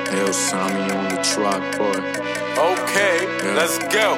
Yo, Sammy on the track, boy. Okay, yeah. Let's go.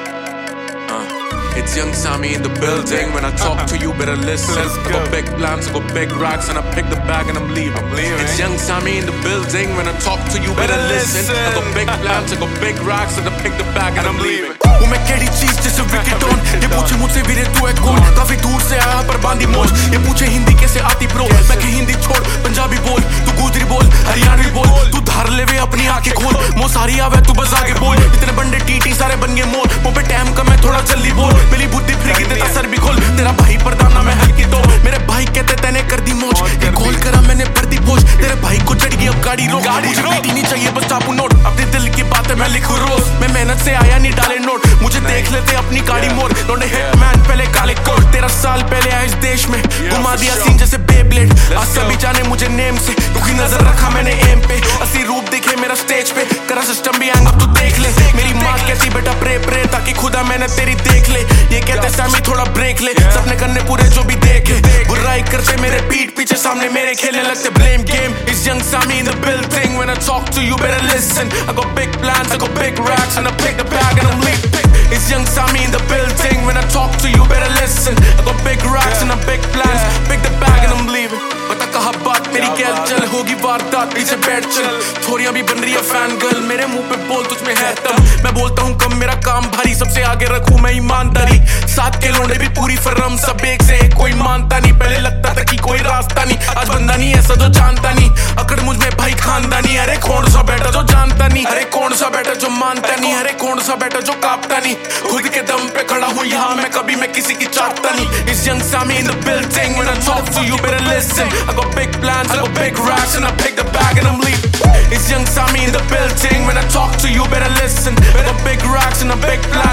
It's young Sammy in the building. When I talk to you, better listen. Let's go. I got big plans, I got big racks, and I pick the bag and I'm leaving. It's young Sammy in the building. When I talk to you, better listen. I got big plans, I got big racks, and I pick the bag and I'm leaving. वो मैं केड़ी चीज जैसे wicket on ये पूछे मुझसे वीरे तू है कौन काफी दूर से आया पर बांधी मोज ये पूछे हिंदी कैसे आती ब्रो मैं कि हिंदी छोड़ पंजाबी बोल तू गुजरी बोल हरियाणवी बोल तू धार ले वे अपनी आंखें खोल मो सारी आवे तू बस आगे बोल इतने बंदे टीटी सारे बन गए मोल वो पे टाइम का मैं थोड़ा जल्दी बोल मेरी बुद्धि फ्रीकी देता सर भी खोल तेरा भाई परदाना मैं हल्की तो मेरे भाई कहते तैने कर दी मौज ये कॉल करा मैंने भर दी पोज तेरे भाई को चढ़ गई अब गाड़ी रोक मुझे पीटी नहीं चाहिए बस चापू नोट अपने दिल की बातें मैं लिखूं रोज मैं मेहनत से आया नहीं डाले नोट मुझे देख लेते अपनी गाड़ी मोड़ लौंडे हिटमैन पहले काले कोट 13 साल पहले आया इस देश में घुमा दिया सीन जैसे बेब्लेड आज सभी जाने मुझे नेम से दुखी नजर रखा मैंने एम पे असली रूप देखे मेरा स्टेज पे करा सिस्टम भी आएगा तू देख ले मेरी माँ कहती बेटा प्रे ताकि खुदा मैंने तेरी देख ले ये कहते सैमी थोड़ा ब्रेक ले सपने करने पूरे जो भी देखे बुराई करते मेरे पीठ पीछे सामने मेरे खेलने लगते blame game is young Sammy in the building when I talk to you better listen I got big plans I got big racks and I pick the bag and I'm leaving it's young Sammy in the building when I talk to you better listen I got big racks and I big plans pick the bag and I'm leaving पता कहा बात मेरी गैल चल होगी वारदात पीछे बैठ चल थोड़ियां भी बन रही है फैन गर्ल मेरे मुंह पे बोल तुझ में है तब मैं बोलता हूँ कम मेरा काम भारी सबसे आगे रखूं मैं ईमानदारी साथ के लौंडे भी पूरी फर्म सब एक से एक कोई मानता नहीं पहले लगता था कि कोई रास्ता नहीं आज बंदा नहीं ऐसा जो जानता नहीं अकड़ मुझ में भाई खानदानी अरे कौन सा बेटा जो जानता नहीं अरे कौन सा बेटा जो मानता नहीं अरे कौन सा बेटा जो कांपता नहीं खुद के दम पे खड़ा हूँ यहाँ मैं कभी मैं किसी की चाहता नहीं इस young Sammy in the building when I talk to you better listen I got big plans I got big racks and I pick the bag and I'm leaving it's young Sammy in the building when I talk to you better listen I got big racks and a big plans